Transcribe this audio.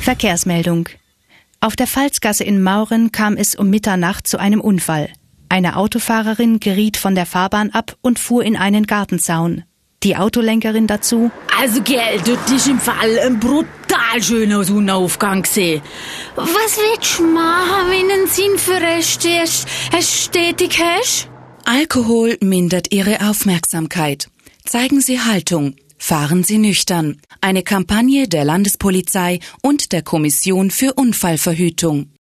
Verkehrsmeldung. Auf der Pfalzgasse in Mauren kam es um Mitternacht zu einem Unfall. Eine Autofahrerin geriet von der Fahrbahn ab und fuhr in einen Gartenzaun. Die Autolenkerin dazu: Also gell, das ist im Fall ein brutal schöner Sonnenaufgang gewesen. Was willst du machen, wenn du einen Sinn für es stetig hast? Alkohol mindert Ihre Aufmerksamkeit. Zeigen Sie Haltung. Fahren Sie nüchtern. Eine Kampagne der Landespolizei und der Kommission für Unfallverhütung.